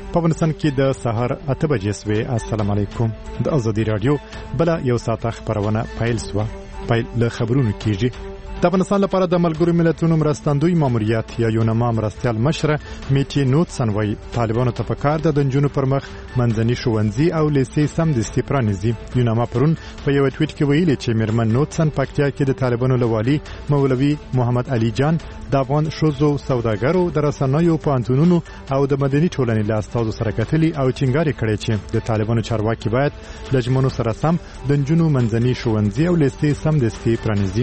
په افغانستان کې د سهار 8 بجې سوې. السلام علیکم. د ازادي رادیو بل یو ساعت خبرونه پیل له خبرونو کیږي. د افغانستان لپاره د ملګرو ملتونو مرستندوی ماموریت یا یونما مرستیال مشره میټي نوټسن وایي طالبانو ته پکار د دنجونو پر مخ منځني ښوونځي او لیسې سمدستي پرانیزي. یونما پرون په یو ټویټ کې ویلي چې میرمن نوټسن پکتیا کې د طالبانو لوالي مولوي محمد علي جان د افغان ښځو سوداګرو د رسنیو پوهنتونونو او د مدني ټولنې له استازو سره کتلي او ټینګار کړی چې د طالبانو چارواکي باید له ژمنو سره سم د دنجونو منځني ښوونځي او لیسې سمدستي پرانیزي.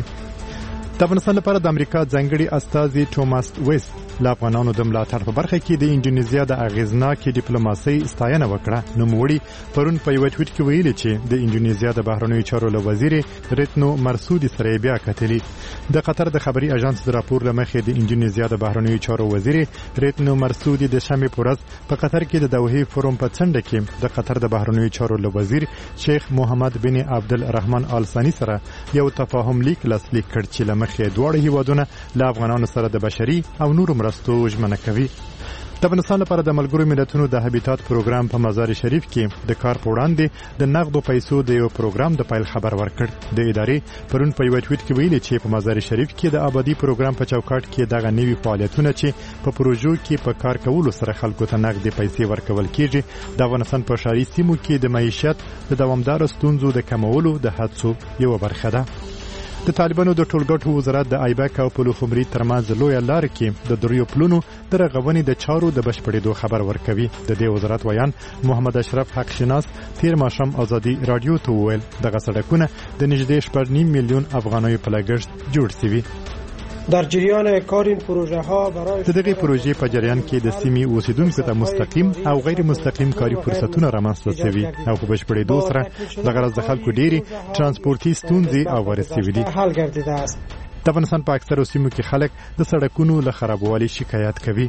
د افغانستان لپاره د امریکا ځانګړي استازي توماس ویست له افغانانو د ملاتړ په برخه کې د انډونیزیا د اغیزناکې ډیپلوماسۍ ستاینه وکړه. نوموړي پرون په یو ټویټ کې ویلي چې د انډونیزیا د بهرنیو چارو له وزیر ریتنو مرسودي سره بیا کتلي. د قطر د خبري اژانس د راپور لمخې د انډونیزیا د بهرنیو چارو وزیر ریتنو مرسودي د شنبه په ورځ په قطر کې د دوحې فورم په څنډه کې د قطر د بهرنیو چارو له وزیر شیخ محمد بن عبدالرحمن آل ثانی سره یو تفاهم لیک لاسلیک کړ چې لمخې دواړه هیوادونه له افغانانو سره د بشري او نورو مرستو ژمنه کوي. د افغانستان لپاره د ملګرو ملتونو د هابیتات پروګرام په مزار شریف کې د کار په وړاندې د نقدو پیسو د یو پروګرام د پیل خبر ورکړ. د ادارې پرون په یو ټویټ کې ویلي چې په مزار شریف کې د آبادی پروګرام په چوکاټ کې دغه نوي فعالیتونه چې په پروژو کې په کار کولو سره خلکو ته نقدي پیسې ورکول کیږي د افغانستان په ښاري سیمو کې د معیشت د دوامدار ستونزو د کمولو د هڅو یو برخه ده. د طالبانو د ټولګټو وزارت د ایبک او پلوخمري ترمنځ لوی لار کې د دریو پلونو د رغونې د چارو د بشپړېدو خبر ورکوي. د دې وزارت ویان محمد اشرف حق شناس تیر ماښام ازادي رادیو ته وویل دغه سړکونه د نږدې 8.5 میلیون افغانیو په لګښت جوړ شوي. در جریان کار این پروژه ها برای دغه پروژې په جریان کې د سیمې اوسیدونکو ته مستقیم او غیر مستقیم کاري فرصتونه رامنځته شوي او په بشپړېدو سره دغه د خلکو ډېری ترانسپورتي ستونزې اواره شوي دي. حل گردیده است. د افغانستان په اکثرو سیمو کې خلک د سړکونو له خرابوالي شکایت کوي.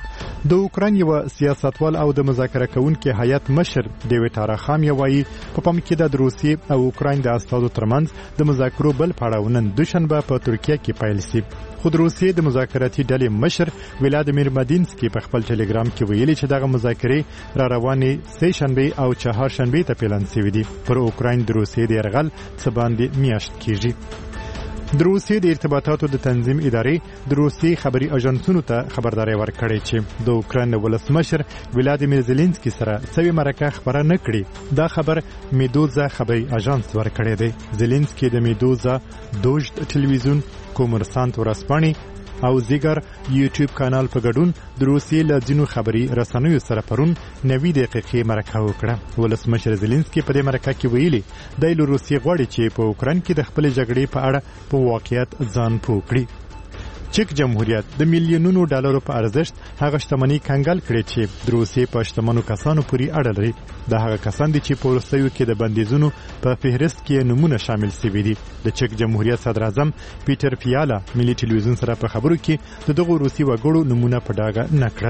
د اوکراین یو سیاستوال او د مذاکره کوونکي هیئت مشر ډیویډ اراخامیا وایي په پام کې د روسیې او اوکراین د استازو ترمنځ د مذاکرو بل پړاو نن دوشنبه په ترکیه کې پیل شي. خو د روسیې د مذاکراتي ډلې مشر ولادیمیر مدینسکي په خپل ټلګرام کې ویلي چې دغه مذاکرې را روانې سه شنبه او چهار شنبه ته پلان شوي دي. پر اوکراین د روسیې د یرغل څه باندې میاشت کېږي. د روسیې د ارتباطاتو د تنظیم ادارې د روسیې خبري اژانسونو ته خبرداري ورکړې چې د اوکراین ولسمشر ولادیمیر زيلنسکي سره څوی مرکه خبره نه کړي. دا خبر میدوزا خبري اژانس ورکړی دی. زيلنسکي د میدوزا دوج ټلویزیون کومرسانت ورسپاني او زیګر یوټیوب کانال په ګډون د روسیې له ځینو خبري رسنیو سره پرون 90 دقیقې مرکه وکړه. ولسمشر زيلنسکي په دې مرکه کې ویلي د روسیې غواړي چې په اوکراین کې د خپل جګړې په اړه په واقعیت ځان پوه کړي. چک جمهوریت د میلیونونو ډالرو په ارزښت هغه شتمنۍ کنګال کړې چې د روسیې په شتمنو کسانو پورې اړه لري. د هغه کسان دي چې په روسیې کې د بندیزونو په فهرست کې نمونه شامل شوي دي. د چک جمهوریت صدر اعظم پیټر فیالا ملي ټلویزیون سره په خبرو کې دغه روسي وګړو نمونه په ډاګه نه کړل.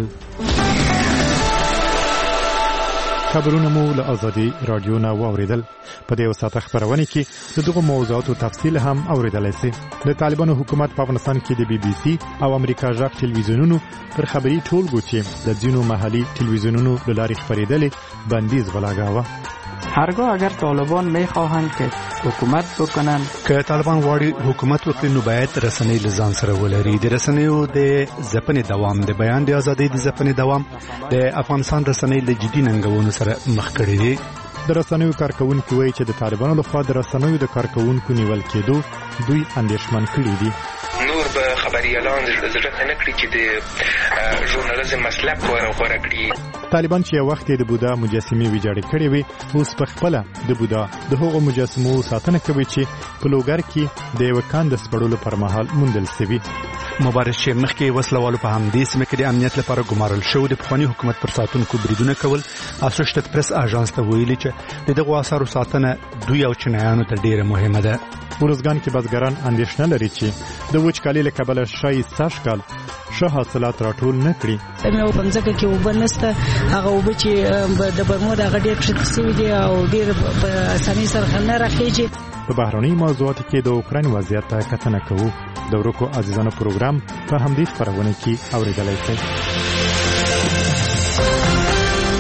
خبرونه مو له ازادي رادیو نه واوریدل. په دې وساته خبرونه کې دغه موضوعاتو تفصیل هم اوریدلای شئ. د طالبانو حکومت په افغانستان کې د بي بي سي او امریکا ژغ ټلویزیونونو پر خبري ټولګو چې د ځینو محلي ټلویزیونونو د لارې خبرېدلې بندیز ولاګاوه. هرگاه اگر طالبان میخواهند که حکومت بکنن که طالبان غواړي حکومت وکړي نو باید رسنۍ لزان سره ولري. د رسنیو د ځپنې دوام د بیان د ازادۍ د ځپنې دوام د افغانستان رسنۍ له جدي ننګونو سره مخ کړي دي. د رسنیو کارکونکو وایي چې د طالبانو لخوا د رسنیو د کارکونکو نیول کېدو دوی اندېښمن کړي دي. نور به خبريالان ضرورت نه کړی چې د ژورنالیزم مسلک غوړه کړي. طالبان چې یو وخت د بودا مجسمې ویجاړې کړې وي اوس په خپل د بودا د هغو مجسمو ساتنه کوي چې په لوګر کې د یو کاند سپړلو پر مهال موندل شوی. مبارز چې مخکې وسلوالو په همدې سیمه کې د امنیت لپاره ګمارل شو د پخوانی حکومت پر ساتونکو بریدونه کول. اسوشیټډ پریس اژانس ته ویلي چې دغه آثارو ساتنه دوی او چینایانو ته ډیره مهمه ده. ورزګان کې بزګران اندېښنه لري چې د وچکالۍ له کبله شاید سږ کال ښه حاصلات راټول نه کړي. مې په ځکه کې وبنسته هغه وب چې د برمو د غډې ټریکسي دي او ډیر په اسانۍ سره نه راخېږي. په بهرني موضوعاتو کې د اوکراین وضعیت ته کتنه کوو. د ورکو عزیزانو پروګرام په همدې خبرونه کې اوریدلای شئ.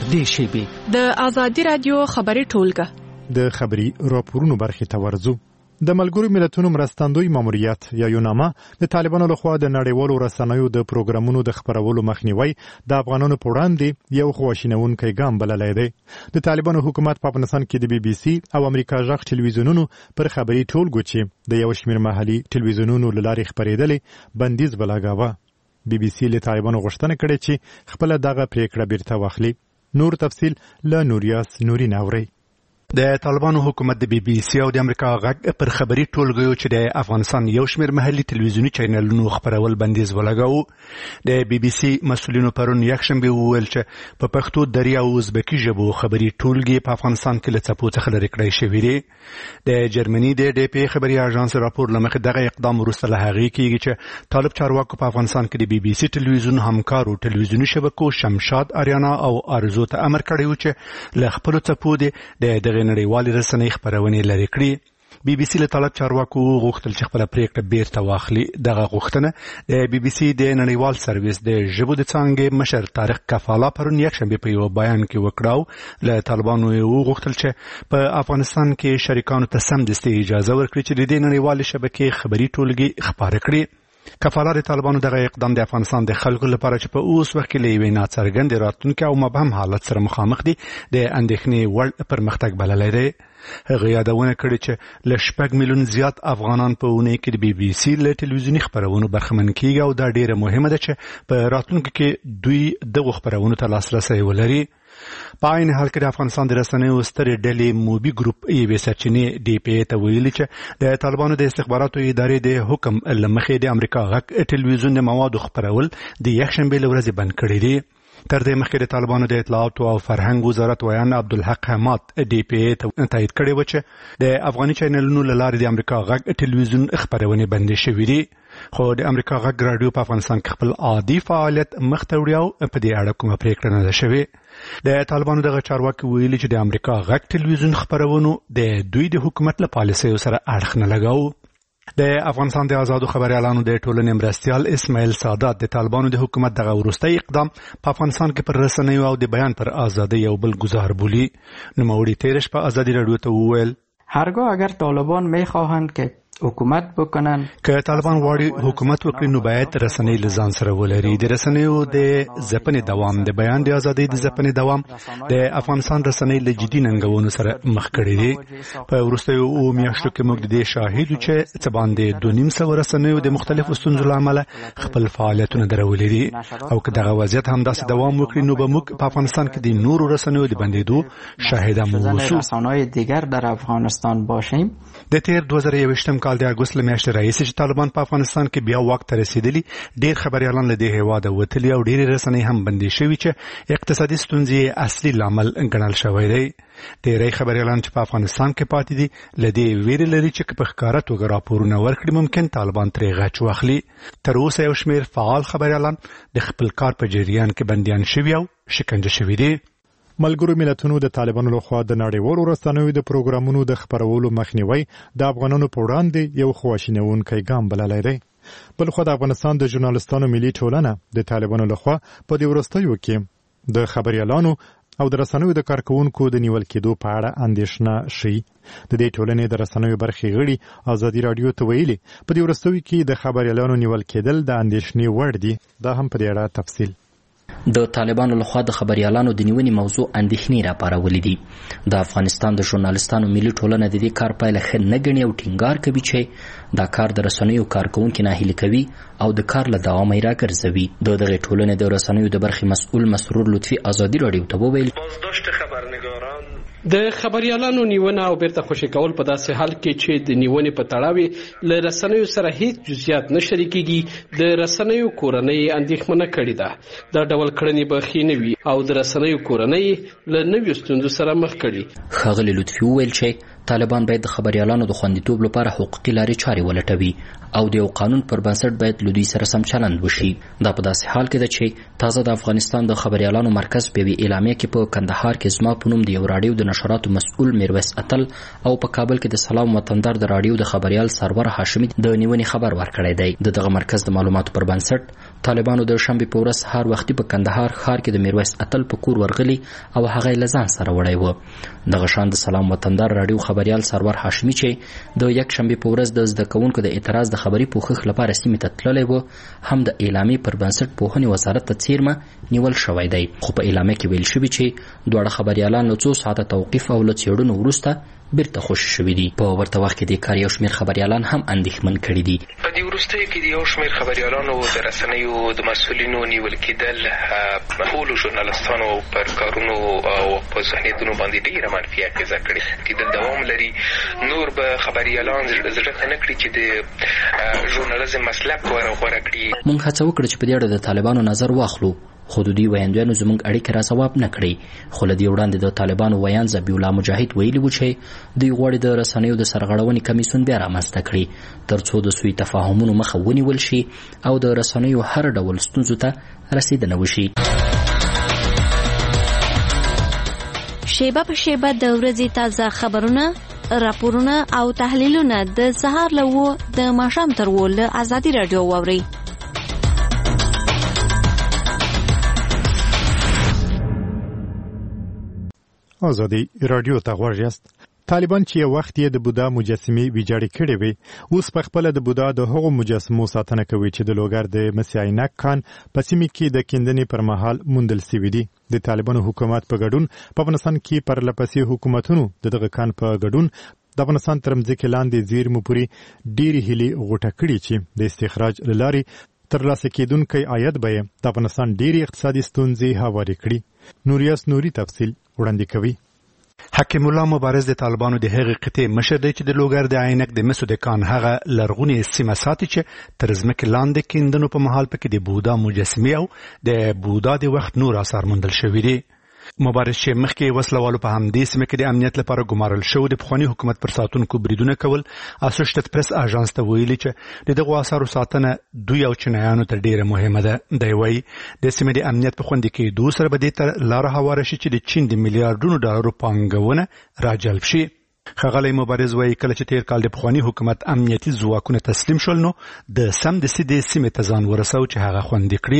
دې شیبې د آزادي رادیو خبري ټولګه د خبري راپورونو برخې ته ورځو. د ملګرو ملتونو مرستندوی ماموریت یا یوناما د طالبانو لخوا د نړیوالو رسنیو د پروګرامونو د خبرولو مخنیوي د افغانانو په وړاندې یو خواشینونکی ګام بللی دی. د طالبانو حکومت په افغانستان کې د بي بي سي او امریکا غږ ټلویزیونونو پر خبري ټولګو چې د یو شمېر محلي ټلویزیونونو له لارې خپرېدلې بندیز بلګاوه. بي بي سي له طالبانو غوښتنه کړې چې خپل دغه پریکړه بیرته واخلي. نور تفصیل له نوریاس نورین اوري. د طالبانو حکومت د بي بي سي او د امریکا غږ پر خبري ټولګیو چې د افغانستان یو شمېر محلي ټلویزیوني چینلونو خبرول بندیز ولګاوه. د بي بي سي مسؤلینو پرون یکشنبه وویل چې په پښتو، دري او ازبکي ژبو خبري ټولګي په افغانستان کې له څپو څخه لرې کړی شوي دي. د جرمني د ډي پي خبري اژانس راپور لمخې دغه اقدام وروسته له هغې کېږي چې طالب چارواکو په افغانستان کې د بي بي سي ټلویزیون همکارو ټلویزیوني شبکو شمشاد، آریانا او ارزو ته امر کړی و چې له خپلو څپو د نړیوالې رسنۍ خبرونې لرې کړي. بي بي سي له طالب چارواکو غوښتل چې خپله پریکړه بیرته واخلي. دغه غوښتنه د بي بي سي د نړیوال سرویس د ژبو د څانګې مشر طارق کفاله پرون یکشنبه په یو بیان کې وکړ. له طالبانو یې غوښتل چې په افغانستان کې شریکانو ته سمدستي اجازه ورکړي چې د دې نړیوالې شبکې خبري ټولګي خپاره کړي. کفاله د طالبانو دغه اقدام د افغانستان د خلکو لپاره چې په اوس وخت کې له یوې ناڅرګندې راتلونکي او مبهم حالت سره مخامخ دي د اندېښنې وړ پرمختګ بللی دی. هغه یادونه کړې چې له 6 میلیون زیات افغانان په اونۍ کې د بي بي سي له ټلویزیوني خبرونو برخمن کیږي او دا ډیره مهمه ده چې په راتلونکي کې دوی دغه خبرونو ته لاسرسی ولري. په عین حال کې د افغانستان د رسنیو سترې ډلې موبي ګروپ یوې سرچینې ډي پي ته ویلي چې د طالبانو د استخباراتو ادارې د حکم له مخې د امریکا غږ ټلویزیون د موادو خپرول د یکشنبې له ورځې بند کړي دي. تر دې مخکې د طالبانو د اطلاعاتو او فرهنګ وزارت ویان عبدالحق حماد ډي پي ته تایید کړی و چې د افغاني چینلونو له لارې د امریکا غږ ټلویزیون خبرونې بندې شوې دي. خو د امریکا غږ راډیو په افغانستان کې خپل عادي فعالیت مخ ته وړي او په دې اړه کومه پریکړه نه ده شوې. د طالبانو دغه چارواکي ویلي چې د امریکا غږ ټلویزیون خبرونو د دوی د حکومت له پالیسیو سره اړخ نه لګاوه. د افغانستان د آزادو خبريالانو د ټولنې مرستیال اسماعیل سادات د طالبانو د حکومت دغه وروستي اقدام په افغانستان کې پر رسنیو او د بیان پر ازادي یو بل گزار بولی. نوموړي تیرش په آزادی رادیو ته وویل هرگاه اگر طالبان میخواهند که حکومت بکنن که طالبان غواړي حکومت وکړي نو باید رسنۍ له ځان سره ولري. د رسنیو د ځپنې دوام، د بیان د ازادۍ د ځپنې دوام د افغانستان رسنۍ له جدي ننګونو سره مخ کړي دي. په وروستیو میاشتو کې موږ د دې شاهد یو چې څه باندې 2.5 رسنیو د مختلفو ستونزو له امله خپل فعالیتونه درولې دي او که دغه وضعیت همداسې دوام وکړي نو به موږ په افغانستان کې د نورو رسنیو د بندېدو شاهدان اوسو. رسانه‌های دیگر در افغانستان باشیم. د تیر 2021 کال د اګوست میاشتې راهیسې چې طالبان په افغانستان کې بیا واک ته رسیدلي، ډېر خبريالان له دې هېواده وتلي او ډېرې رسنۍ هم بندې شوي چې اقتصادي ستونزې اصلي لامل ګڼل شوی دی. ډېری خبريالان چې په افغانستان کې پاتې دي له دې ویرې لري چې په ښکاره توګه راپورونه ورکړي ممکن طالبان ترې غچ واخلي. تر اوسه یو شمېر فعال خبريالان د خپل کار په جریان کې بندیان شوي او شکنجه شوي دي. ملګرو ملتونو د طالبانو لخوا د نړیوالو رسنیو د پروګرامونو د خبرولو مخنیوي د افغانانو په وړاندې یو خواشینونکی ګام بللی دی. بل خو د افغانستان د ژورنالستانو ملي ټولنه د طالبانو لخوا په دې وروستیو کې د خبريالانو او د رسنیو د کارکونکو د نیول کېدو په اړه اندېښنه شي. د دې ټولنې د رسنیو برخې غړي آزادي رادیو ته ویلي په دې وروستیو کې د خبريالانو نیول کېدل د اندېښنې وړ دي. دا هم په دې اړه تفصیل. د طالبانو لخوا د خبريالانو د نیونې موضوع اندېښنې راپارولې دي. د افغانستان د ژورنالستانو ملي ټولنه د دې کار پایله ښه نه ګڼي او ټینګار کوي چې دا کار د رسنیو کارکونکو ناهیلي کوي او د کار له دوامه یې راګرځوي. د دغې ټولنې د رسنیو د برخې مسؤل مسرور لطفي آزادي رادیو ته وویل د خبريالانو نیونه او بیرته خوشی کول په داسې حال کې چې د نیونې په تړاو له رسنیو سره هیڅ جزئیات نه شریکېږي د رسنیو کورنۍ اندېښمنه کړې ده. دا ډول کړنې به ښې نه وي او د رسنیو کورنۍ له نویو ستونزو سره مخ کړي. ښاغلي لطفي وویل چې طالبان باید د خبريالانو د خوندیتوب لپاره حقوقي لارې چارې ولټوي او د یو قانون پر بنسټ باید له دوی سره سم چلند وشي. دا په داسې حال کې ده چې تازه د افغانستان د خبريالانو مرکز په یوې اعلامیه کې په کندهار کې زما په نوم د یو راډیو د نشراتو مسؤل میرویس اتل او په کابل کې د سلام وطندار د راډیو د خبريال سرور هاشمي د نیونې خبر ورکړی دی. دغه مرکز د معلوماتو پر بنسټ طالبانو د شنبه په ورځ سهار وختي په کندهار ښار کې د میرویس اتل په کور ورغلي او هغه له ځان سره وړی و. دغه شان د سلام وطندار راډیو خبريال سرور هاشمي چې د یک شنبه په ورځ د زده کوونکو د اعتراض د خبري پوښښ لپاره سیمې ته تللی و هم د اعلامیې پر بنسټ پوهنې وزارت ته څیرمه نیول شوی دی. خو په اعلامیه کې ویل شوي چې دواړه خبريالان له څو ساعته توقیف او له څېړنو وروسته بیرته خوشي شوي دي. په ورته وخت کې د کار یو شمېر خبريالان هم اندېښمن کړي دي. په دې وروستیو کې د یو شمېر خبريالانو د رسنیو د مسؤلینو نیول کېدل ټولو ژورنالستانو پر کارونو او په ذهنیتونو باندې ډېره منفي اغېزه کړې. کېدل دوام لري. نور به خبريالان زړه ته نه کړي چې د ژورنالیزم مسلک غوره کړي. موږ هڅه وکړه چې په دې اړه د طالبانو نظر واخلو خو د دوی ویاندویانو زموږ اړیکې را ځواب نه کړې. خو له دې وړاندې د طالبانو ویان ذبیح الله مجاهد ویلي و چې دوی غواړي د رسنیو د سرغړونې کمیسیون بیا رامنځته کړي تر څو د سوء تفاهمونو مخه ونیول شي او د رسنیو هر ډول ستونزو ته رسیدنه وشي. شیبه په شیبه د ورځې تازه خبرونه، راپورونه او تحلیلونه د سهار له 9 د ماښام تر 10 له ازادي راډیو واورئ. ازادي رادیو ته غوږ یاست. طالبان چې یو وخت یې د بودا مجسمې ویجاړې کړې وي اوس په خپل د بودا د هغو مجسمو ساتنه کوي چې د لوګر د مسیعینک خان په سیمه کې د کیندنې پر مهال موندل شوي دي. د طالبانو حکومت په ګډون په افغانستان کې پر لپسې حکومتونو دغه خان په ګډون د افغانستان تر مځکې لاندې زیرمو پورې ډېرې هیلې غوټه کړي چې د استخراج لارې ترلاسه کېدونکی عاید به د افغانستان ډېرې اقتصادي ستونزې هوارې کړي. نوریاس نوري تفصیل وړاندې کوي. حکیم الله مبارز د طالبانو د هغې قطعې مشر دی چې د لوګر د عینک د مسو د کان هغه لرغونې سیمه ساتي چې تر ځمکې لاندې کیندنو په مهال پکې د بودا مجسمې او د بودا د وخت نور آثار موندل شوي دي. مبارز چې مخکې وسلوالو په همدې سیمه کې د امنیت لپاره ګمارل شو د پخواني حکومت پر ساتونکو بریدونه کول اسوشیټډ پریس اژانس ته ویلي چې د دغو آثارو ساتنه دوی او چینایانو ته ډیره مهمه ده. دی وایي د سیمې د امنیت په خوندي کېدو سره به دې ته لاره هواره شي چې د چین د میلیارډونو ډالرو پانګونه راجلب شي. ښاغلی مبارز وایي کله چې تیر کال د پخواني حکومت امنیتي ځواکونه تسلیم شول نو د سمدستي د سیمې ته ځان ورسو چې هغه خوندي کړي.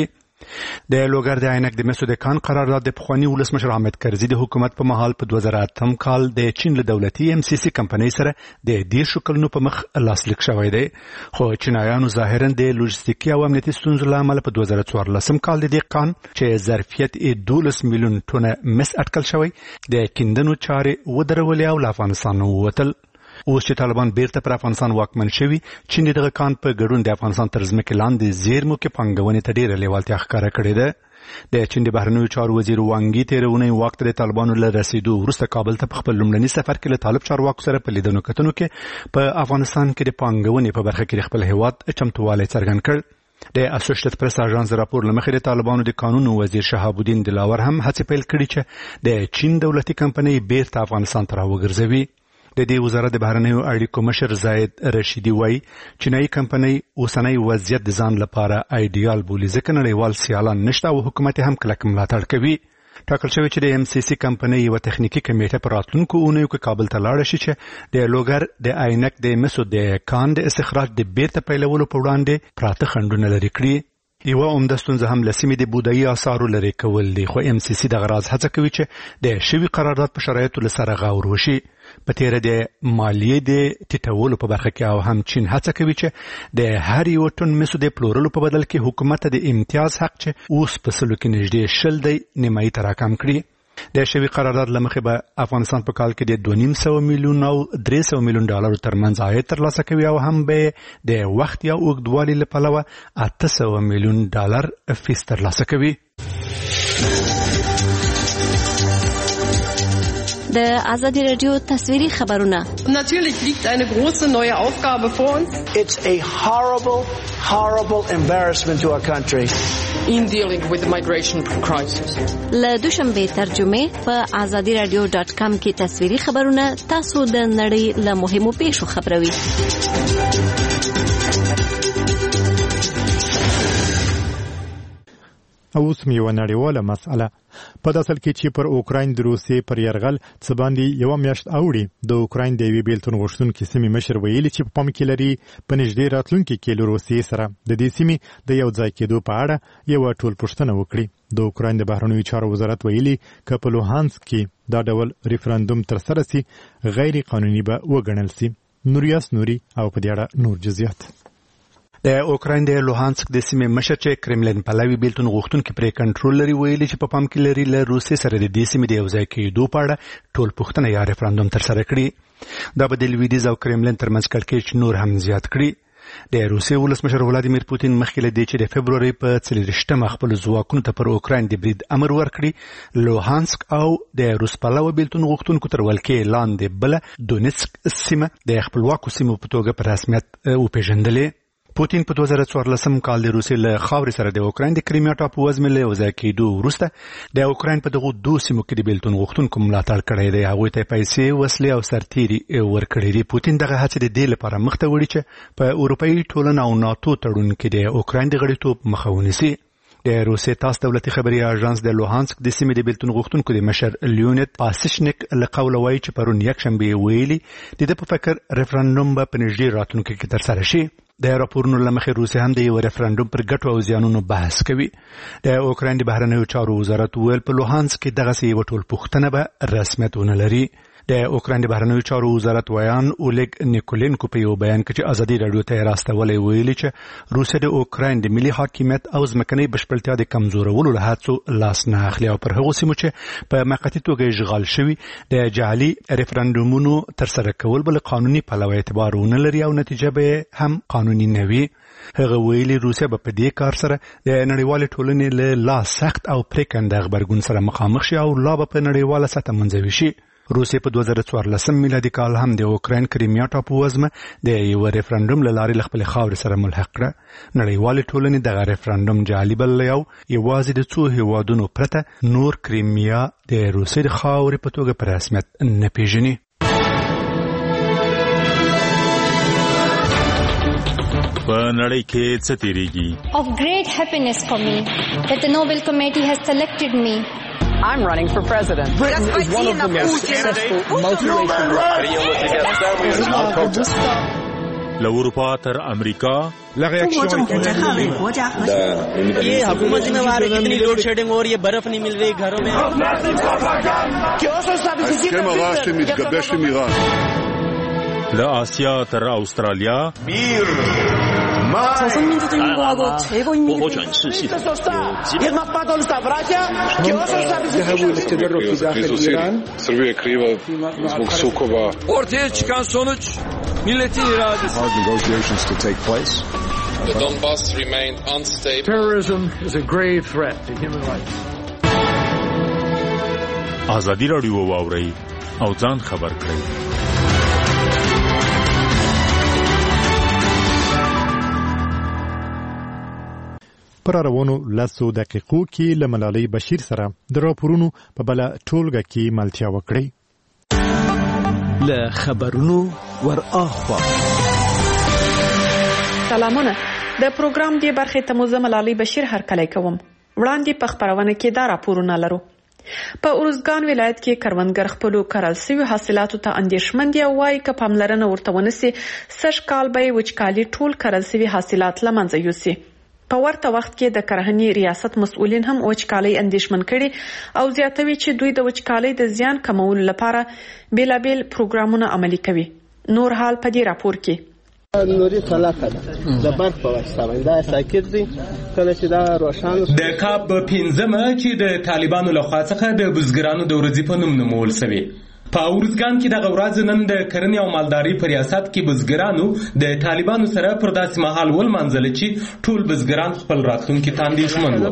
د لوګر د عینک د مسو د کان قرارداد د پخواني ولسمشر حامد کرزي د حکومت په مهال په 2008 کال د چین له دولتي MCC کمپنۍ سره د 10 کلونو په مخ لاسلیک شوی دی. خو چینایانو ظاهرا د لوجستیکي او امنیتي ستونزو له امله په 2014 کال د دې کان چې ظرفیت 12 میلیون ټنه مس اټکل شوی د کیندنو چارې ودرولې او له افغانستان ووتل. اوس چې طالبان بیرته پر افغانستان واکمن شوي چین دغه کان په ګډون د افغانستان تر ځمکې لاندې زیرمو کې پانګونې ته ډېره لیوالتیا ښکاره کړې ده. د چین د بهرنیو چارو وزیر وانګي تېره اونۍ واک ته د طالبانو له رسېدو وروسته کابل ته په خپل لومړني سفر کې له طالب چارواکو سره په لیدنو کتنو کې په افغانستان کې د پانګونې په برخه کې د خپل هیواد چمتووالی څرګند کړ. د اسوشیټډ پریس اژانس راپور لمخې د طالبانو د قانون وزیر شهاب الدین دلاور هم هڅې پیل کړي چې د چین دولتي کمپنۍ بیرته افغانستان ته راوګرځوي. د دې وزارت د بهرنیو اړیکو مشر زاید رشیدي وایي چینایي کمپنۍ اوسنی وضعیت د ځان لپاره ایډیال بولي ځکه نړیوال سیالان نشته او حکومت هم کلک ملاتړ کوي. ټاکل شوی چې د MCC کمپنۍ یو تخنیکی کمیټه پر راتلونکو اونیو کې کابل ته لاړه شي چې د لوګر د عینک د مسو د کان د استخراج د بیرته پیلولو په وړاندې پراته خنډونه لري کړي. یو عمده ستونزه هم لسیمې د بودایي آثارو لري کول دي خو MCC د غراض هڅه کوي چې د شوی قرارداد په شرایطو لسره غور وشي. په تیره د مالیې د ټیټولو په برخه کې او هم چین هڅه کوي چې د هر یو ټن مسو د پلورلو په بدل کې حکومت د امتیاز حق چې اوس په سلو کې نږدې 20 دی نیمایي ته راکم کړي. د شوی قرارداد لمخې به افغانستان په کال کې د 2.5 میلیون او 300 میلیون ډالرو ترمنځ عاید ترلاسه کوي او هم به د وخت یا اوږدوالي له پلوه 800 میلیون ډالر فیس ترلاسه کوي. د ازادي رادیو تصویري خبرونه. Natürlich liegt eine große neue Aufgabe vor uns. It's a horrible embarrassment to our country. In dealing with the migration crisis. له دوشنبه ترجمه په azadiradio.com کې تصویري خبرونه تاسو د نړۍ له مهمو پیښو خبروي. اوس یو نړیواله مسأله په داسل کې چې پر اوکراین د روسیې پر یرغل څه باندې یو میاشت اوړي د اوکراین د یوې بیلتون غوښتونکو سیمې مشر ویلي چې په پام کې لري په نږدې راتلونکي کې له روسیې سره د دې سیمې د یو ځای کېدو په اړه یو ټول پوښتنه وکړي. د اوکراین د بهرنیو چارو وزارت ویلي چې په لوهانسک کې دا ډول ریفرندوم تر سره سي غیر قانوني به وګڼل سي. نوریاس نوري او په دې اړه نور جزئیات. د اوکراین د لوهانسک د سیمې مشر چې کرملین پلاوی بیلتون غوښتونکو پرې کنټرول لري ویلي چې په پام کې لري له روسیې سره د دې سیمې د یو ځای کېدو په اړه ټول پوښتنه یا ریفرندوم تر سره کړي. دا به د لویدیځ او کرملین ترمنځ کړکېچ نور هم زیات کړي. د روسیې ولسمشر ولادیمیر پوتین مخکې له دې چې د فبروري په 24 خپل ځواکونو ته پر اوکراین د برید امر ورکړي، لوهانسک او د روس پلاوی بیلتون غوښتونکو تر ولکې لاندې بل دونیتسک سیمه د خپلواکو سیمو په توګه په رسمیت وپېژندلې. پوتین په 2014 کال د روسیې له خاورې سره د اوکراین د کریمیا ټاپو وزمې له وځای کېدو وروسته د اوکراین په دغو دوه سیمو کې د بیلتون غوښتونکو ملاتړ کړی دی. هغوی ته پیسې، وسلې او سرتیري ورکړي دي. پوتین دغه هڅې د دې لپاره مخته وړي چې په اروپایي ټولنه او ناتو تړون کې د اوکراین د غړیتوب مخه ونیسي. د روسیې تاس دولتي خبري اژانس د لوهانسک د سیمې د بیلتون غوښتونکو د مشر لیونید پاسیشنیک له قوله وایي چې پرون یکشنبه ویلي د په فکر ریفرندوم به په نږدې راتلونکي کې ترسره شي. د راپورونو له مخې روسیه هم د یو ریفرندوم پر ګټو او زیانونو بحث کوي. د اوکراین د بهرنیو چارو وزارت ویل په لوهانسک کې دغه یو ټول پوښتنه به رسمیت ونه لري. د اوکراین د بهرنیو چارو وزارت ویان اولیګ نیکولینکو په یو بیان کې چې ازادي رادیو ته راستولې ویلي چې روسیه د اوکراین د ملي حاکمیت او ځمکنۍ بشپړتیا د کمزورولو له هڅو لاس نه اخلي او پر هغو سیمو چې په موقتي توګه اشغال شوي د جعلي ریفرندومونو ترسره کول بل قانوني پلوه اعتبار ونه لري او نتیجه به هم قانوني نه وي. هغه ویلي روسیه به په دې کار سره د نړیوالې ټولنې له لا سخت او پریکنده غبرګون سره مخامخ شي او لا به په نړیواله سطح منځوي شي. روسیه په 2014 میلادي کال هم د اوکراین کریمیا ټاپو وزمه د یو ریفرندوم له لارې خپل خاورې سره ملحق کړه. نړیوالې ټولنې دغه ریفرندوم جعلي بللی او یوازې د څو هیوادونو پرته نور کریمیا د روسیې د خاورې په توګه په رسمیت نه پیژني. په نړۍ کې څه تیریږي؟ Of great happiness for me that the Nobel Committee has selected me. I'm running for president. Britain is one of the most successful multiracial له اروپا تر امریکا ये हुकूमत जिम्मेवार है, कितनी load shedding हो रही है, बर्फ नहीं मिल रही घरों में. له آسیا تر استرالیا ortaya çıkan sonuç milletin iradesi. The Donbass remained unstable. Terrorism is a grave threat to human rights. ازادي رادیو واورئ او ځان خبر کړئ. پر روانو لسو دقیقو کې له ملالۍ بشیر سره د راپورونو په بله ټولګه کې ملتیا وکړئ. له خبرونو ور اخوا سلامونه. د پروګرام دی برخې ته مو زه ملالۍ بشیر هرکلی کوم. وړاندې په خپرونه کې دا راپورونه لرو. په اروزګان ولایت کې کروندګر خپلو کرل شوي حاصلاتو ته اندېښمن دي او وایي که پاملرنه ورته ونشي سږ کال به یې وچکالي ټول کرل شوي حاصلات له منځه یوسي. په ورته وخت کې د کرهنې ریاست مسؤلین هم وچکالۍ اندېښمن کړي او زیاتوي چې دوی د وچکالۍ د زیان کمولو لپاره بیلابیل پروګرامونه عملي کوي. نور حال په دې راپور کې نوري طلاقه ده د برق په واسطه باندې دا ساکت دي کله چې دا روشان د کاب 15 چې د طالبانو لخوا څخه د بزګرانو د ورځې په نوم نومول شوی په اورزګان کې د غورز نن د کرنې او مالداري په ریاست کې بزګرانو د طالبانو سره پر داسې مهال ولمنځل چې ټول بزګران خپل راتلونکي ته اندېښمن وو.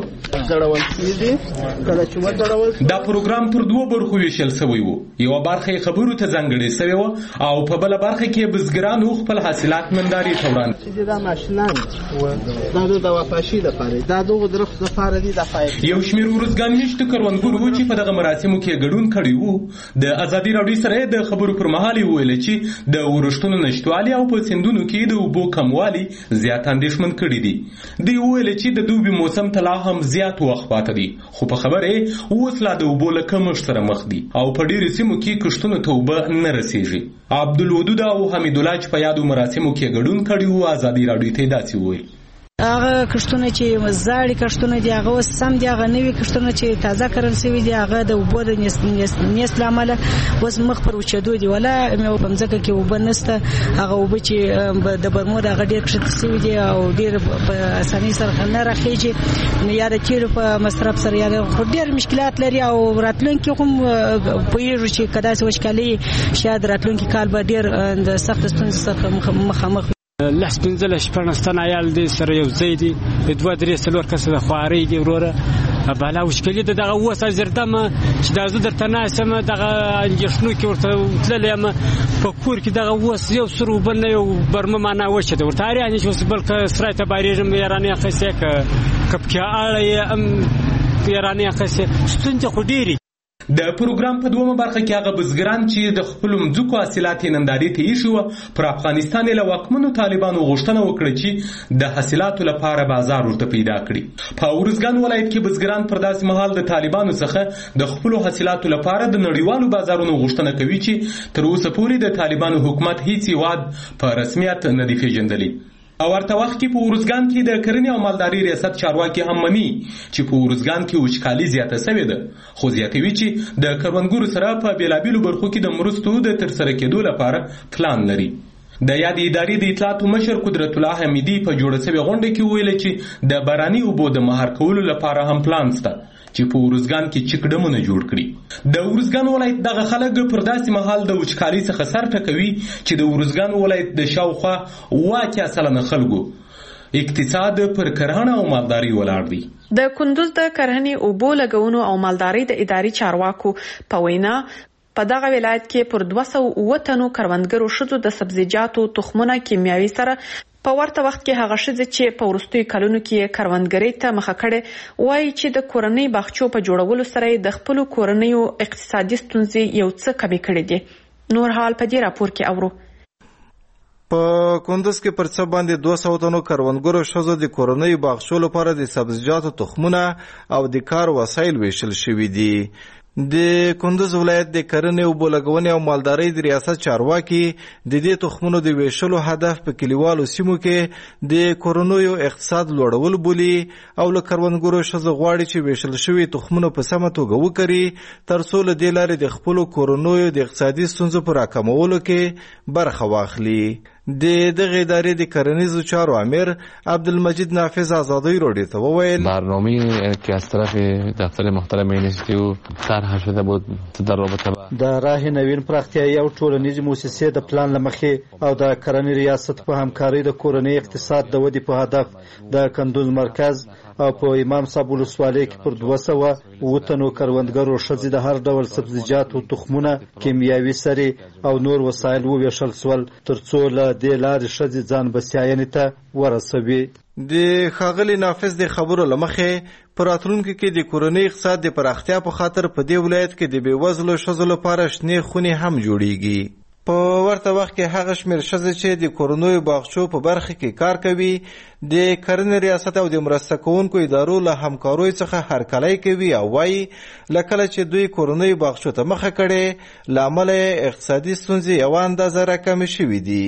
دا پروګرام پر دوه برخو ویشل شوی وو. یوه برخه یې خبرو ته ځانګړې شوې وه او په بله برخه کې بزګرانو خپل حاصلات نندارې ته وړاندې. دا ماشینان دا د وفاشي لپاره دا دغه درخت لپاره دي. یو شمېر ورزګان مېشتو کروندګرو وو چې په دغه مراسمو کې ګډون کړی وو. د ازادي راډیو سره د خبرو پر مهال ویل چې د ورښتونو نشټوالي او په سیندونو کې د اوبو کموالي زیات اندېښمن کړي دي. دوی ویل چې د دوبي موسم ته لا هم زیات وخت پاته دی خو په خبره اوس لا د اوبو له کمښت سره مخ دي او په ډېرو سیمو کې کښتونو ته اوبه نه رسیږي. عبدالودود او حمیدالله چې په یادو مراسمو کې ګډون کړي وو ازادي راډیو ته داسې وویل. هغه کښتونه چې زاړي کښتونه دي هغه اوس سم دي، هغه نوي کښتونه چې تازه کرل شوي دي هغه د اوبو د نیست له امله اوس مخ پر وچېدو دي. ولا په مځکه کې اوبه نشته. هغه اوبه چې د برمود هغه ډېر کښته شوي دي او ډېر په اسانۍ سره نه راخېږي. یا د تیلو په مصرف سره یا ډېر مشکلات لري او راتلونکي هم پوهېږو چې که داسې وچکالي شاید راتلونکي کال به ډېر د سخت ستونزې سره مخامخ. لس پنځه شپږ تنه عیال دي سره یو ځای دي، دوه درې څلور کسه د خوارۍ دي وروره. بالا وشکلي د دغه اوس زردمه چې دا زه درته ناستم دغه اندېښنو کې ورته تللی یم په کور کې دغه اوس یو سر اوبه نه یو برمه معنی وچه ده ورته اړیانې چې اوس بلکې سرای ته بارېږم یارانې اخیستې که پکې اړه یې یارانې اخیستې ستونزې خو ډېرې. د پروګرام په دومره برخه کې هغه بزګران چې د خپل مځکو حاصلات نندارې ته ایښي وو پر افغانستان له واکمنو طالبانو غوښتنه وکړه چې د حاصلاتو لپاره بازار ورته پیدا کړي. په اورزګان ولایت کې بزګران پر داسې مهال د طالبانو څخه د خپل حاصلاتو لپاره د نړیوالو بازارونو غوښتنه کوي چې تر اوسه پورې د طالبانو حکومت هیڅ هیواد په رسمیت نه دی پیژندلی. او ورته وخت کې په اورزګان کې د کرنې او مالداري ریاست چارواکي هم مني چې په اورزګان کې وچکالي زیاته شوې ده خو زیاتوي چې د کروندګرو سره په بېلابېلو برخو کې د مرستو د ترسره کېدو لپاره پلان لري. د یاد ادارې د اطلاعاتو مشر قدرت الله حمیدي په جوړه شوې غونډه کې ویل چې د باراني اوبو د مهار کولو لپاره هم پلان شته چې په اورزګان کې چک ډمونه جوړ کړي. د اورزګان ولایت دغه خلک پر داسې مهال د وچکالۍ څخه سر ټکوي چې د اورزګان ولایت د شاوخوا 80% خلکو اقتصاد پر کرهڼه او مالداري ولاړ دی. د کندوز د کرهڼې اوبو لګونو او مالداري د اداري چارواکو په وینا په دغه ولایت کې پر 209 تنو کروندګرو ښځو د سبزیجاتو تخمونه کیمیاوي سره په ورته وخت کې هغه ښځې چې په وروستیو کلونو کې کروندګرۍ ته مخه کړې وایي چې د کورنۍ باغچو په جوړولو سره د خپلو کورنیو اقتصادي ستونزې یو څه کمې کړې دي. نور حال په دې راپور کې اورو. په کندوز کې پر څه باندې 200 تنو کروندګرو ښځو د کورنۍ باغچو لپاره د سبزیجاتو تخمونه او د کار وسایل ویشل شوي دي. د کندوز ولایت د کرنې او بولګونې او مالدارۍ د ریاست چارواکي د دې تخمونو د ویشلو هدف په کلیوالو سیمو کې د کورنیو اقتصاد لوړول بولي او له کروندګرو ښځو غواړي چې ویشل شوي تخمونه په سمه توګه وکړي ترڅو له دې لارې د خپلو کورنیو د اقتصادي ستونزو په راکمولو کې برخه واخلي. د دغه ادارې د کرنیزو چارو امیر عبدالمجید نافذ آزادی راډیو ته وویل برنامه‌ای که از طرف دفتر محترم اینستیتو طرح شده بود در رابطه با د راه نوین پراختیايي او ټولنیزې مؤسسې د پلان لمخې او د کرنې ریاست په همکارۍ د کورنۍ اقتصاد د ودې په هدف د کندوز مرکز او په امام صاحب ولسوالۍ کې پر 209 تنو کروندګرو ښځې د هر ډول سبزیجاتو تخمونه کیمیاوي سرې او نور وسایل وویشل شول ترڅو له دې لارې ښځې ځان بسیاینې ته ورسوي. د ښاغلي نافذ د خبرو له مخې په راتلونکي کې د کورنۍ اقتصاد د پراختیا په خاطر په دې ولایت کې د بېوزلو ښځو لپاره شنې خونې هم جوړیږي. په ورته وخت کې هغه شمېر ښځې چې د کورنیو باغچو په برخه کې کار کوي د کرنې ریاست او د مرسته کوونکو ادارو له همکاریو څخه هرکلی کوي او وایي له کله چې دوی کورنیو باغچو ته مخه کړې له امله اقتصادي ستونزې یوه اندازه راکمې شوي دي.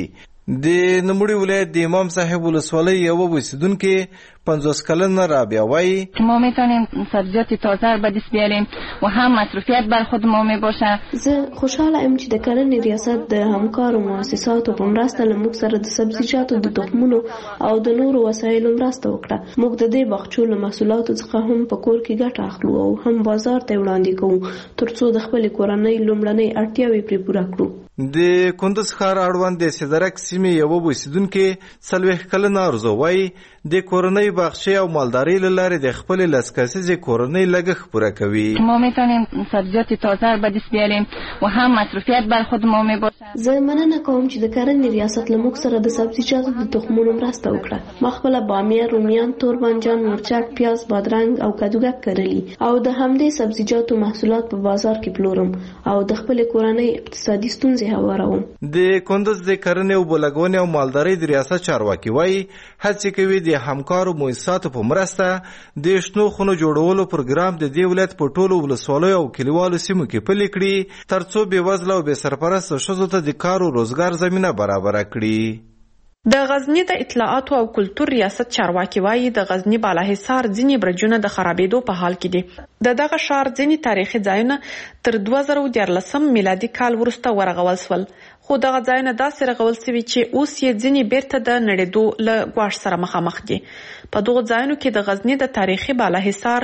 د نوموړي ولایت د امام صاحب ولسوالۍ یوه اوسیدونکې 50 کلنه رابعه وایي ما میتونیم سبزیجات تازه به دست بیاریم و هم مصرفیت بر خود ما میباشه. زه خوشحاله ام چې د کرنې ریاست د همکارو مؤسساتو په مرسته له موږ سره د سبزیجاتو د تخمونو او د نورو وسایلو مرسته وکړه. موږ د دې باغچو له محصولاتو څخه هم په کور کې ګټه اخلو او هم بازار ته وړاندې کوو ترڅو د خپلې کورنۍ لومړنۍ اړتیاوې پرې پوره کړو. د کندز ښار اړوند د سدرک سیمې یوه اوسیدونکې 40 کلنه ارزو وایي د کورنۍ باغچې او مالدارۍ له لارې د خپلې لس کسیزې کورنۍ لګښت پوره کوي. ما میتونیم سبزیجات تازه به دست بیاریم و هم مصرفیت بر خود ما میباشه. زه مننه کوم چې د کرنې ریاست له موږ سره د سبزیجاتو د تخمونو مرسته وکړه. ما خپله بامیه، رومیان، توربانجان، مرچک، پیاز، بادرنګ او کدوګک کرلي او د همدې سبزیجاتو محصولات په بازار کې پلورم او د خپلې کورنۍ اقتصادي ستونزې هواروم. د کندز د کرنې او بلګونې او مالدارۍ د ریاست چارواکي وایي هڅې کوي د همکارو مؤسساتو په مرسته د شنو خونو جوړولو پروګرام د دې ولایت په ټولو ولسوالیو او کلیوالو سیمو کې پلي کړي ترڅو بېوزله او بې سرپرسته ښځو ته د کار او روزګار زمینه برابره کړي. د غزنی د اطلاعات او کلتور ریاست چارواکي وایي د غزنی بالاحصار ځینې برجونه د خرابېدو په حال کې دي. دغه ښار ځینې تاریخي ځایونه تر 2014 میلادي کال وروسته ورغول شول خو دغه ځایونه داسې رغول شوي چې اوس یې ځینې بیرته د نړېدو له ګواښ سره مخامخ دي. په دغو ځایونو کې د غزنی د تاریخي بالاحصار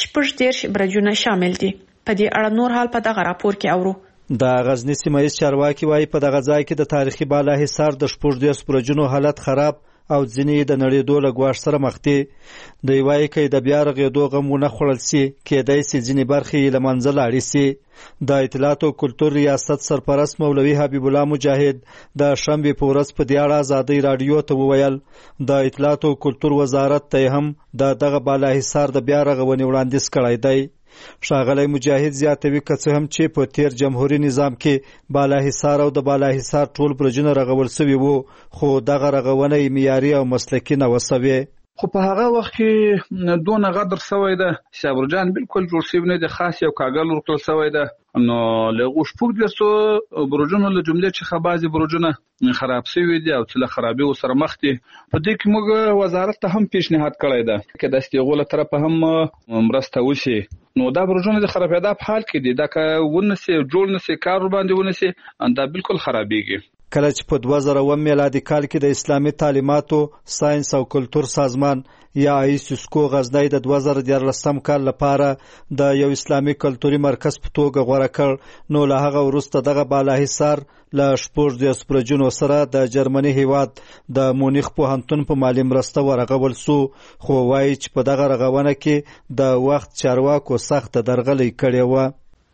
16 برجونه شامل دي. په دې اړه نور حال په دغه راپور کې اورو. د غزنی سیمه ییز چارواکي وایي په دغه ځای کې د تاریخي بالاحصار د 14 برجونو حالت خراب او ځینې د نړېدو له ګواښ سره مخ دي. دوی وایي که د بیا رغېدو غم ونه خوړل سي کېدای سي ځینې برخې یې له منځه لاړې سي. د اطلاعات او کلتور ریاست سرپرست مولوي حبیب الله مجاهد د شنبې په ورځ په دې اړه ازادۍ راډیو ته وویل د اطلاعات او کلتور وزارت ته هم دغه بالاحصار د بیا رغونې وړاندیز کړی دی. ښاغلی مجاهد زیاتوي که څه هم چې په تیر جمهوري نظام کې بالاحصار او د بالاحصار ټول برجونه رغول شوي وو خو دغه رغونه یې معیاري او مسلکي نه وسوې. خو په هغه وخت کې دونه غدر شوی ده چې برجان بالکل جوړ شوی نه دي، خاص یو کاغل ورکړل شوی ده. نو له غوښ پوګ برجونو له جملې څخه بعضي برجونه خراب شوي دي او چې له خرابي سره مخ دي. په دې کې موږ وزارت ته هم پیشنهاد کړی ده چې د استغول طرفه هم مرسته وشي. نو دا برجونه د خرابېدا په حال کې دي، دا که ونسي جوړ نسي کار باندې ونسي دا بالکل خرابېږي. کله چې په 2000 میلادي کال کې د اسلامي تعلیماتو ساينس او کلتور سازمان یا ایسوسکو غزنی د 2014 کال لپاره د یو اسلامي کلتوري مرکز په توګه غوړه کړ نو له هغه وروسته دغه بالاحصار له 14 برجونو سره د جرمني هیواد د مونیخ پوهنتون په مالي مرسته ورغول سو خو وایي چې په دغه رغونه کې د وخت چارواکو سخت درغلي کړې و.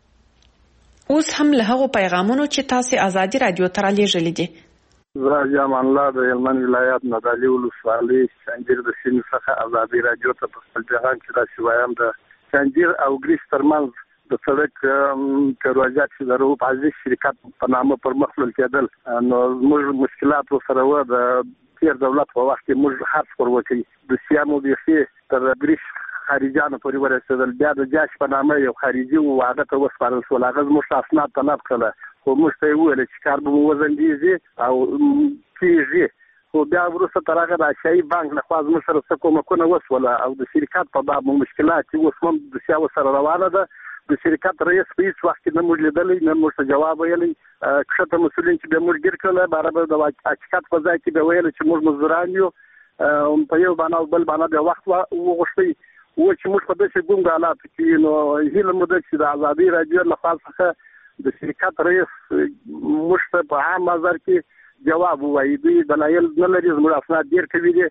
اوس هم له هغو پیغامونو چې تاسو ازادي رادیو ته رالیږلي دي. زه جامان الله د هلمند ولایت نادعلي ولسوالۍ شنجیر د سیمې څخه ازادي رادیو ته په خپل پیغام کې داسې وایم د شنجیر او ګریس ترمنځ د سړک پروژه چې د روپ عزیز شرکت په نامه پر مخ وړل کېدل نو موږ مشکلات ورسره و. د تیر دولت په وخت کې موږ حرص پر وکړي د سیامو بیخي تر ګریس خارجانو پورې ورسېدل. بیا د جاش په نامه یو خارجي و هغه ته وسپارل شول. هغه زموږ اسناد طلب کړله خو موږ ته یې وویل چې کار به مو وځنډېږي او کېږي. خو بیا وروسته تر هغه د آسیایي بانک لخوا زموږ سره څه کومکونه وسوله او د شرکت په باب مو مشکلات چې اوس هم د سیا ورسره روانه ده. د شرکت رئیس په هېڅ وخت کې نه موږ لیدلی نه موږ ته جواب ویلی. کښته مسؤلین چې بیا موږ ګیر کړله برابر د حقیقت په ځای کې بیا ویل چې موږ مزدوران یو په یو باندې او بل باندې بیا وخت وغوښتی و چې موږ په داسې ګونګ حالاتو کې نو هیله مو ده چې د ازادي رادیو له خوا څخه د شرکت رئیس موږ ته په عام بازار کې جواب ووایي. دوی دلایل نه لري، زموږ اسناد ډېر قوي دي.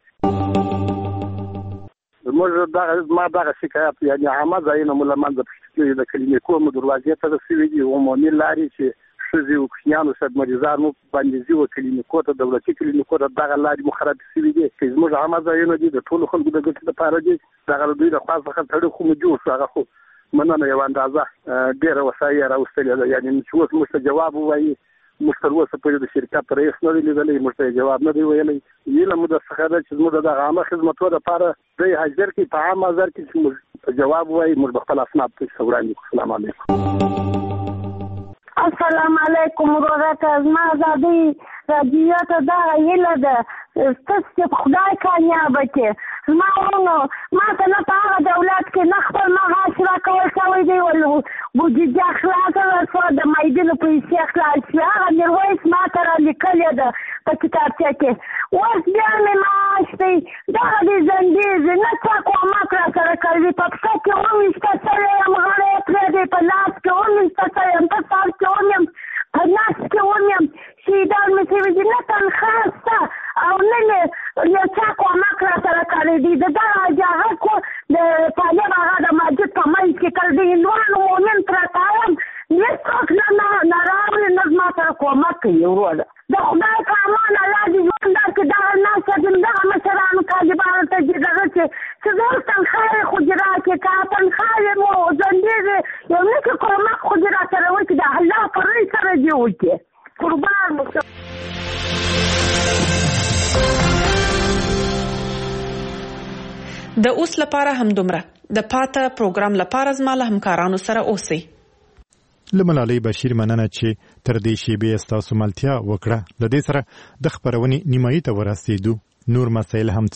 ما دغه شکایت یعنې عامه ځایونه مو له منځه پشت کړي. د کلینیکو مو دروازې ته رسوي دي، عمومي لارې چې ښځې او کوچنیانو صد مریضان مو باندې ځي و کلینیکو ته دولتي کلینیکو ته دغه لارې مو خرابې شوي دي. که زموږ عامه ځایونه دي د ټولو خلکو د ګټې لپاره دي. دغه د دوی د خوا څخه تړي خو مو جوړ شو هغه خو مننه یوه اندازه ډېره وسایي یې راوستلې ده. یعنې چې اوس موږ ته جواب ووایي موږ تر اوسه پورې د شرکت رئیس نه دی لیدلی، موږ ته جواب نه دی ویلی. هیله مو درڅخه ده چې زموږ د دغه عامه خدمتو لپاره دی حاضر کړي په عام بازار کې چې موږ جواب ووایي موږ به خپل اسناد پرې وړاندې کړو. السلام علیکم. السلام علیکم ورحمت الله آزادی رادیو ته دا هیله ده ستاسو خدای کامیاب کړي زما ورونو ما ته نه په هغه دولت کې نه خپل معاش راکول شوی دی بودجه خلاصه شوه د معیدینو پیسې خلاص شوې هغه میرویس ما ته رالیکلې ده په کتابچه کې اوس بیا مې معاش دی دغه دې زنګېږي نه چا کومک راسره کوي په پښه کې وویشته شوی یم غاړه یې پرېږدي په لاس کې وویشته شوی یم په سر کې ومیم په نس کې ومیم شهیدان مې شوي دي نه تنخواه شته او نه مې یو چا کومک راسره کړی دی د دغه جهاد کو د طالب هغه د مسجد په منځ کې تر د هندوانو مؤمن پرته یم هېڅوک نه راغلي نه زما سره کومک کوي وروره د خدای په امان الله دې ژوند درکړي دغه ناسته دې دغه مشرانو طالبانو ته دې دغه چې زور تنخواه یې خو دې راکړي که تنخواه یې مو ځنډېږي یو نکي کومک خو دې راسره وکړي د الله په روی سره دې وکړي قربان مو د اوس لپاره هم دومره د پاته پروګرام لپاره زما له همکارانو سره اوسئ. له ملالۍ بشیر مننه چې تر دې شیبې ستاسو ملتیا وکړه. له دې سره د خپرونې نیمایي ته ورسېدو. نور مسایل هم